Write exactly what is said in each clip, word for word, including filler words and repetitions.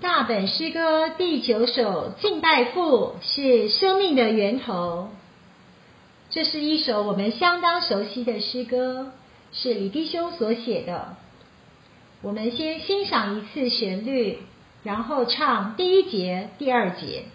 大本诗歌第九首敬拜父是生命的源头。这是一首我们相当熟悉的诗歌，是李弟兄所写的。我们先欣赏一次旋律，然后唱第一节、第二节。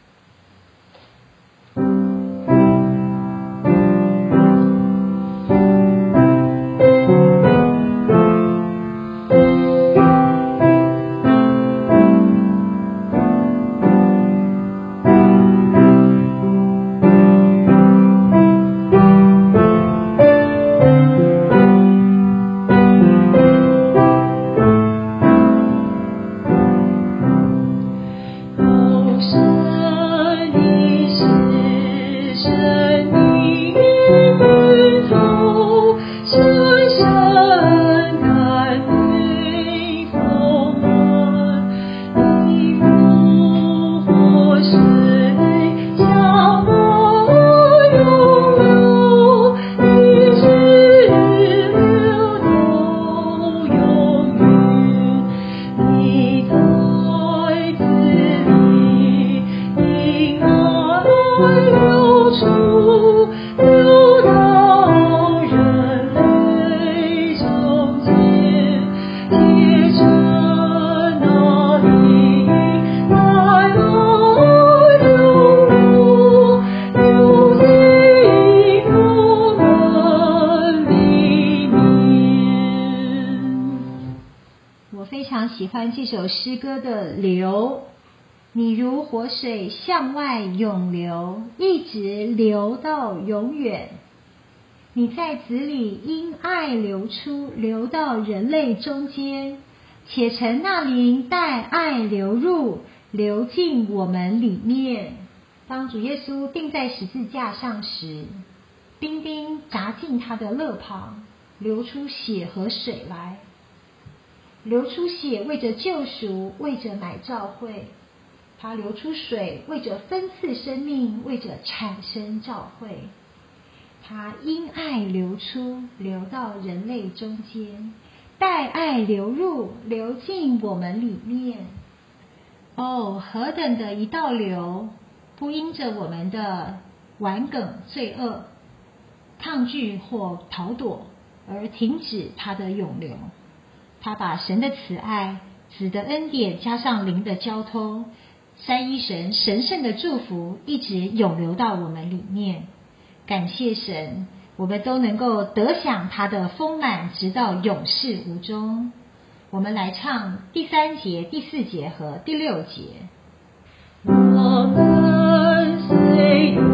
喜欢这首诗歌的流，你如活水向外涌流，一直流到永远。你在子里因爱流出，流到人类中间，且成那灵带爱流入，流进我们里面。当主耶稣钉在十字架上时，钉钉扎进他的肋旁，流出血和水来。流出血为着救赎，为着买教会；他流出水为着分赐生命，为着产生教会。他因爱流出，流到人类中间，带爱流入，流进我们里面。哦，何等的一道流，不因着我们的顽梗罪恶、抗拒或逃躲而停止它的涌流。他把神的慈爱、子的恩典加上灵的交通，三一神神圣的祝福一直涌流到我们里面。感谢神，我们都能够得享他的丰满，直到永世无终。我们来唱第三节、第四节和第六节。 我跟随